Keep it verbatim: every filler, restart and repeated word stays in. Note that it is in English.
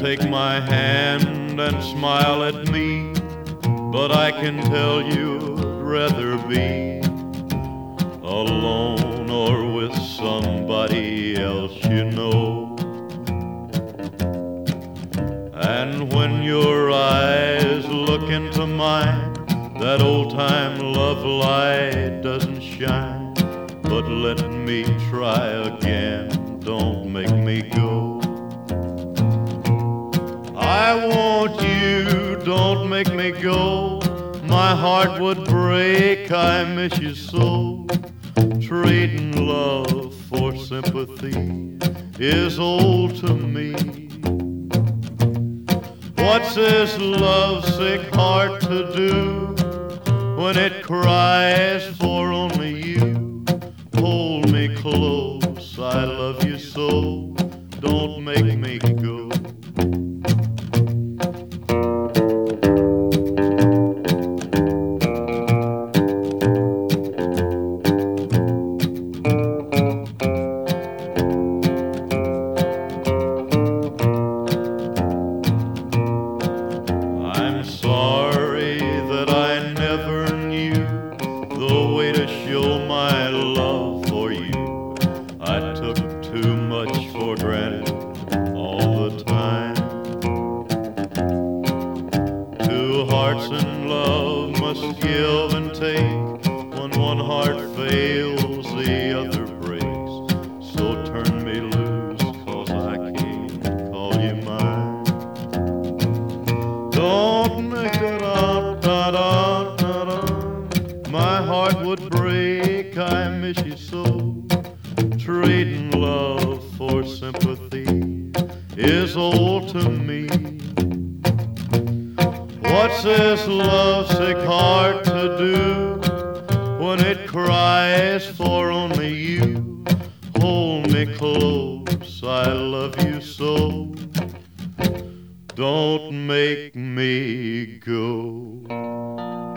take my hand and smile at me, but I can tell you'd rather be alone or with somebody else you know. And when your eyes look into mine, that old-time love light doesn't shine. But let me try again, don't make me go. I want you, don't make me go. My heart would break, I miss you so. Trading love for sympathy is old to me. What's this lovesick heart to do when it cries for only you? Hold me close, I love you so, don't make me go. I'm sorry that I never knew the way to show my love for you. I took too much for granted all the time. Two hearts in love must give and take. When one heart fails, the other breaks. So turn me loose, 'cause I can't call you mine. Don't make it up, da da da da. My heart would break, I miss you so. Trading love for sympathy is old to me. What's this lovesick heart to do when it cries for only you? Hold me close, I love you so, don't make me go.